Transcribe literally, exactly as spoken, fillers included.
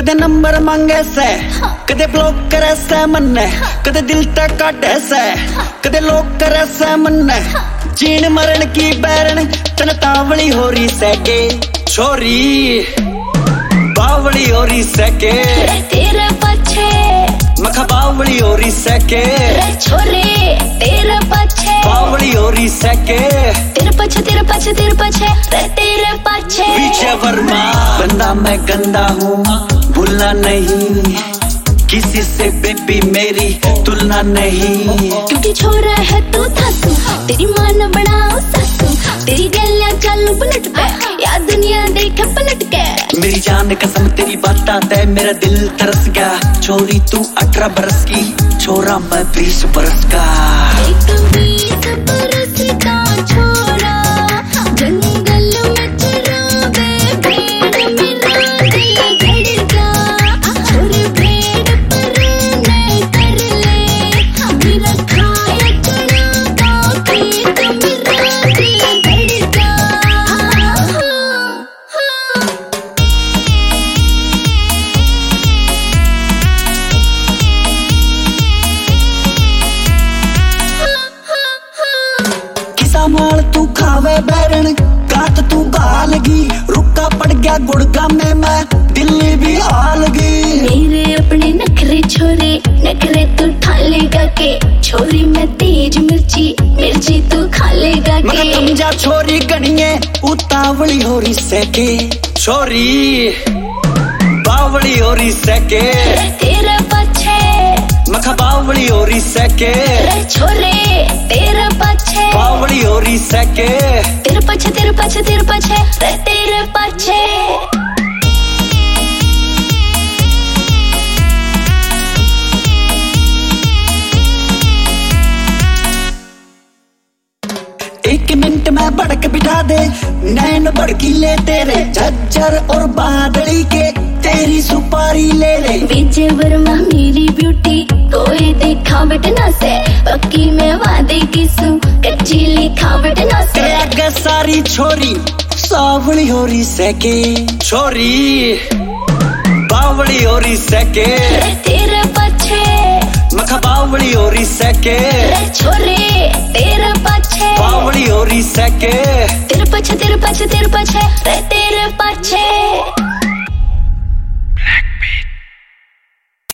कदे नंबर मांगे से, कदे ब्लॉक करे से मन्ने, कदे दिल तक काटे से, कदे लोग करे से मन्ने। जीन मरण की बैरन तन तावली हो रही सके, छोरी बावली हो रही सके तेरे पीछे, मखा बावली हो रही सके छोरे तेरे पीछे, बावली हो रही सके तेरे पीछे तेरे पीछे तेरे पीछे तेरे पीछे। विजय वर्मा गंदा मैं गंदा हूँ, भूलना नहीं किसी से बेबी मेरी तुलना नहीं। क्योंकि छोरा है तू थासू, तेरी मान बनाओ सासू, तेरी गलियां चालू पलट पे, या दुनिया देखे पलट के। मेरी जान कसम तेरी बात आते मेरा दिल तरस गया। छोरी तू अठारह बरस की, छोरा मैं बीस बरस का। एक बीस बरस का छोरा जंगल में चरावे भेड़, मेरा दिल धड़का छोरे भेड़ पर नहीं कर ले, मेरा खाया चना का खेत मेरा दिल धड़का। माल तू खावे बैरन गात तू गालगी, रुका पड़ गया गुड़गा में मैं दिल्ली भी हालगी। मेरे अपने नखरे छोरे नखरे तू खा लेगा के, छोरी मैं तेज मिर्ची मिर्ची तू खा लेगा के। मगर तुम जा छोरी गणिये उतावली हो रही सके, छोरी बावली हो रही सके तेरे पीछे, मखा बावली हो रही सके छोरे तेरे पीछे, बावली हो रही सके तेरे पीछे तेरे पीछे तेरे पीछे तेरे पीछे। एक मिनट में भड़क बिठा दे, नैन भड़कीले तेरे झज्जर और बादली के, तेरी सुपारी ले ले। विजय वर्मा मेरी ब्यूटी कोई देखा बटना से, पक्की में वादे किसू कच्ची लिखा बटना से। तेरे आगे सारी छोरी सावली हो रही सके, छोरी बावली हो रही सके तेरे पीछे, मखा बावली हो रही सके छोरे तेरे पीछे, बावली हो रही सके तेरे पीछे तेरे पीछे तेरे पीछे तेरे पीछे।